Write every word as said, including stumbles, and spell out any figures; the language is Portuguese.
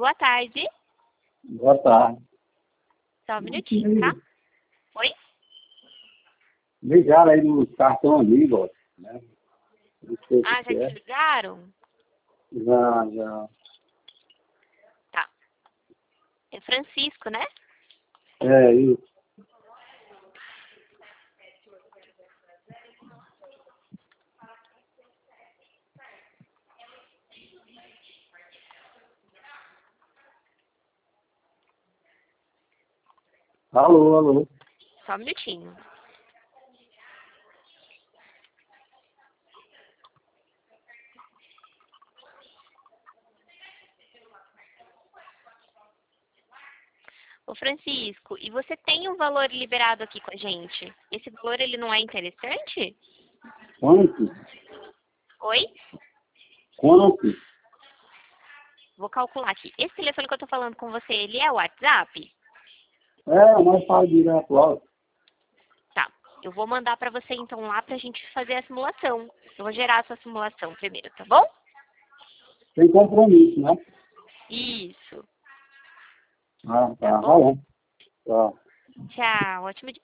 Boa tarde. Boa tarde. Só um minutinho, tá? Oi? Ligaram aí no cartão amigo, né? Não sei o Ah, já que te é. ligaram? Já, já. Tá. É Francisco, né? É isso. Alô, alô. Só um minutinho. Ô Francisco, e você tem um valor liberado aqui com a gente? Esse valor, ele não é interessante? Quanto? Oi? Quanto? Vou calcular aqui. Esse telefone que eu tô falando com você, ele é o WhatsApp? É, nós fala direto logo. Tá. Eu vou mandar pra você então lá pra gente fazer a simulação. Eu vou gerar a sua simulação primeiro, tá bom? Sem compromisso, né? Isso. Ah, Tá tá. Tá bom? bom. Tá. Tchau. Ótimo dia.